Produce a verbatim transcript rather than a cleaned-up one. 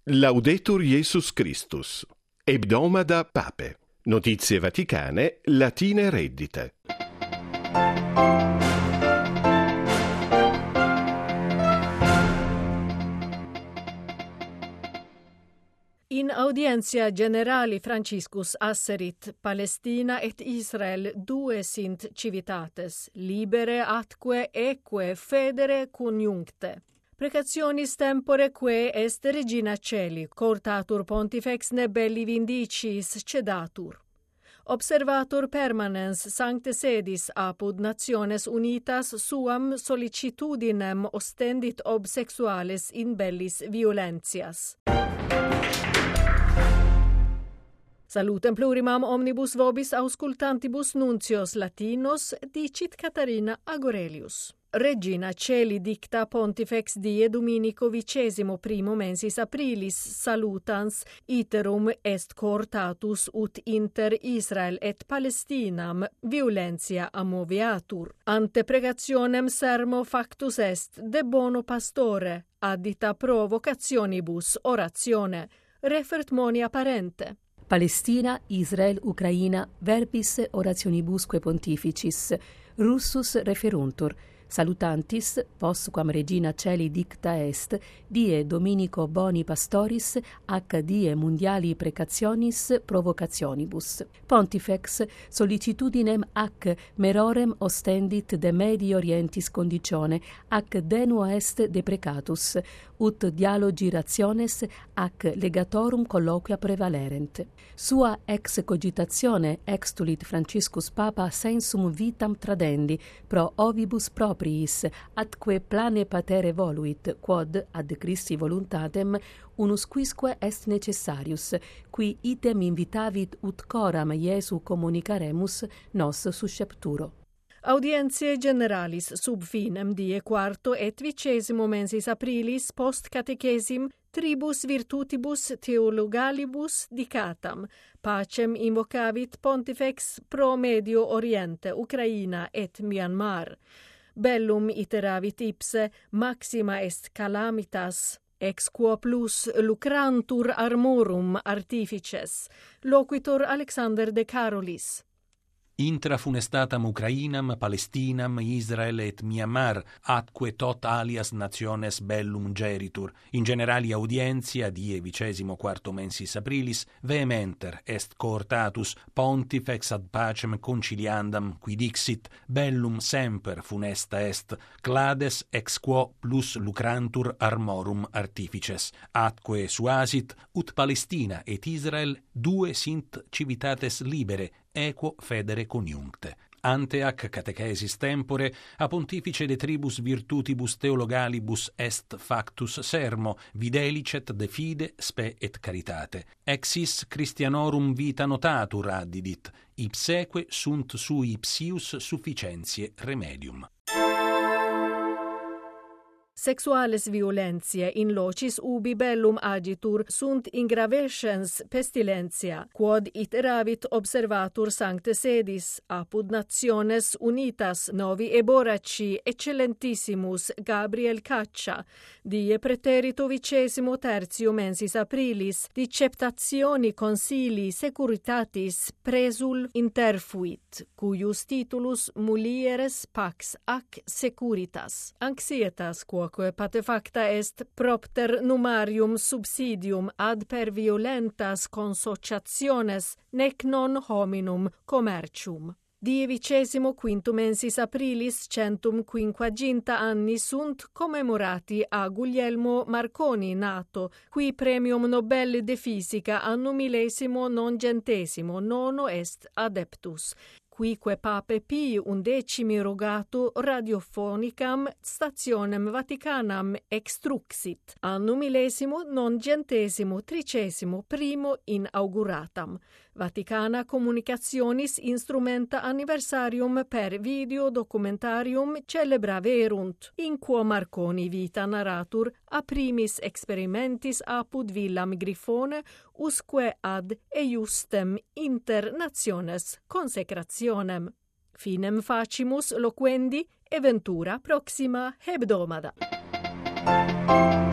Laudetur Jesus Christus. Hebdomada Pape. Notizie vaticane, latine reddite. In audientia generali Franciscus asserit Palestina et Israel due sint civitates, libere atque eque federe coniuncte. Precationis tempore quae est regina celi, cortatur pontifex ne belli vindicis cedatur. Observatur permanens sancte sedis apud nationes unitas suam sollicitudinem ostendit ob sexuales in bellis violentias. Salutem plurimam omnibus vobis auscultantibus nuncios latinos, dicit Catarina Agorelius. Regina celi dicta pontifex die Dominico vicesimo primo mensis aprilis salutans iterum est cortatus ut inter Israel et Palestinam violentia amoviatur. Ante pregationem sermo factus est de bono pastore, addita provocationibus oratione, refert monia parente. Palestina, Israel, Ucraina, verbis orationibusque pontificis, russus referuntur, salutantis, postquam regina celi dicta est, die Dominico boni pastoris, ac die mundiali precationis provocationibus. Pontifex sollicitudinem ac merorem ostendit de Medi Orientis conditione, ac denua est deprecatus, ut dialogi rationes ac legatorum colloquia prevalerent. Sua ex cogitatione extulit Franciscus Papa sensum vitam tradendi, pro ovibus propriis, atque plane patere voluit, quod ad Christi voluntatem unus quisque est necessarius, qui item invitavit ut coram Iesu communicaremus nos suscepturo. Audientiae generalis sub finem die quarto et vicesimo mensis aprilis post catechesim tribus virtutibus theologalibus dicatam, pacem invocavit pontifex pro Medio Oriente, Ucraina et Myanmar. Bellum iteravit ipse, maxima est calamitas, ex quo plus lucrantur armorum artifices, loquitur Alexander de Carolis. Intra funestatam Ucrainam, Palestinam, Israel et Myanmar, atque tot alias nationes bellum geritur. In generali audientia, die vicesimo quarto mensis aprilis, vehementer est cohortatus pontifex ad pacem conciliandam, qui dixit, bellum semper funesta est, clades ex quo plus lucrantur armorum artifices, atque suasit, ut Palestina et Israel due sint civitates libere, equo federe coniuncte. Ante ac catechesis tempore, a pontifice de tribus virtutibus theologalibus est factus sermo, videlicet de fide, spe et caritate. Exis Christianorum vita notatur addidit, ipseque sunt sui ipsius sufficientiae remedium. Sexuales violentiae in locis ubi bellum agitur sunt in gravescens pestilentia, quod iteravit observatur sancte sedis, apud nationes unitas novi eboraci excellentissimus Gabriel Caccia, die preterito vicesimo tertio mensis aprilis, diceptationi consili securitatis presul interfuit, cuius titulus mulieres pax ac securitas, anxietas quo quae patefacta est propter numarium subsidium ad per violentas consociationes nec non hominum commercium. Die vicesimo quintum mensis aprilis centum quinquaginta anni sunt commemorati a Guglielmo Marconi nato, qui premium Nobel de Physica annum millesimo nongentesimo nono est adeptus, quique Pape Pii undecimi rogato radiophonicam stationem Vaticanam extruxit, annum millesimo nongentesimo tricesimo primo inauguratam. Vaticana communicationis instrumenta anniversarium per video documentarium celebraverunt, in quo Marconi vita narratur a primis experimentis apud villam Grifone usque ad eiustem inter nationes consecrationem. Finem facimus loquendi, eventura proxima hebdomada.